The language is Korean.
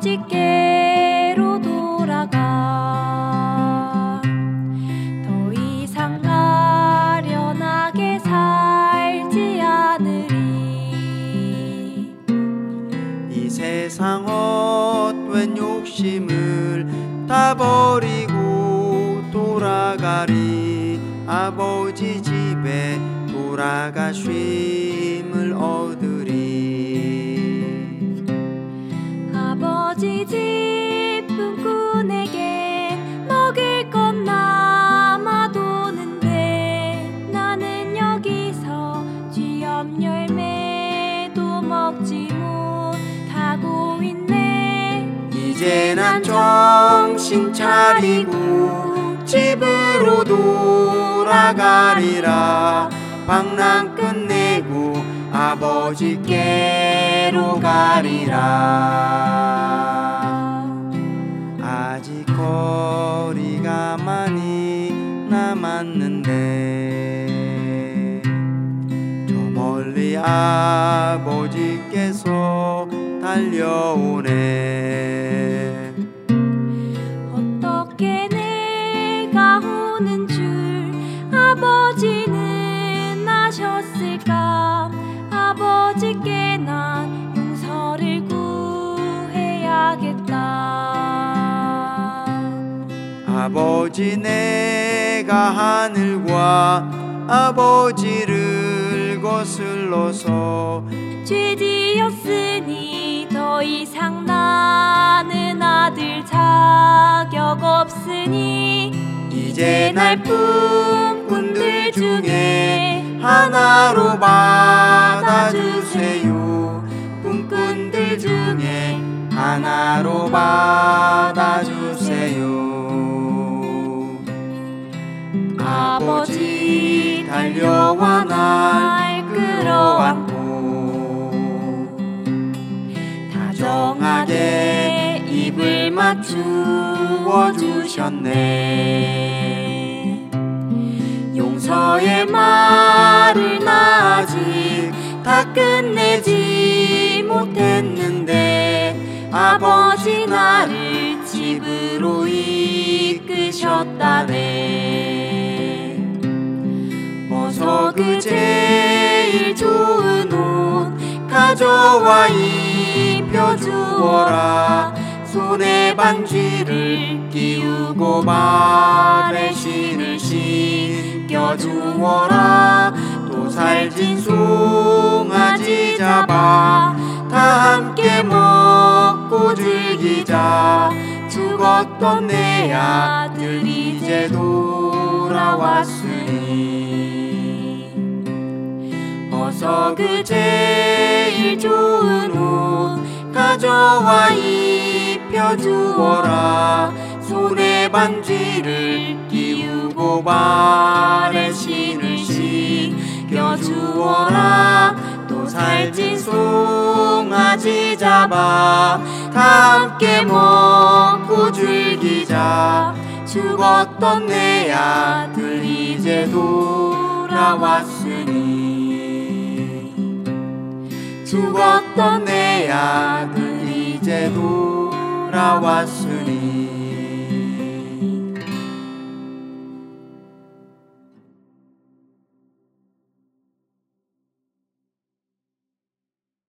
아버지께로 돌아가 더 이상 아련하게 살지 않으리. 이 세상 헛된 욕심을 다 버리고 돌아가리. 아버지 집에 돌아가 쉼을 얻으리. 아버지 집 꿈꾼에게 먹을 것 남아도는데 나는 여기서 쥐염 열매도 먹지 못하고 있네. 이제 난 정신 차리고 집으로 돌아가리라. 방랑 끝내고 아버지께로 가리라. 아직 거리가 많이 남았는데 저 멀리 아버지께서 달려오네. 어떻게 내가 오는 줄 아버지는 아셨을까. 아버지께 난 용서를 구해야겠다. 아버지 내가 하늘과 아버지를 거슬러서 죄지었으니 더 이상 나는 아들 자격 없으니 이제 날 품꾼들 중에 하나로 받아주세요. 꿈꾼들 중에 하나로 받아주세요. 아버지 달려와 날 끌어안고 다정하게 입을 맞추어 주셨네. 용서의 말을 나 아직 다 끝내지 못했는데 아버지 나를 집으로 이끄셨다네. 어서 그 제일 좋은 옷 가져와 입혀주어라. 손에 반지를 끼우고 발에 신을 씻겨주어라. 또 살찐 송아지 잡아 다 함께 먹고 즐기자. 죽었던 내 아들 이제 돌아왔으니 어서 그 제일 좋은 옷 가져와 입혀주어라. 손에 반지를 끼우고 발에 신을 씻겨주어라. 또 살찐 송아지 잡아 다 함께 먹고 즐기자. 죽었던 내 아들 이제 돌아왔으니 죽었던 내 아들 이제 돌아왔으니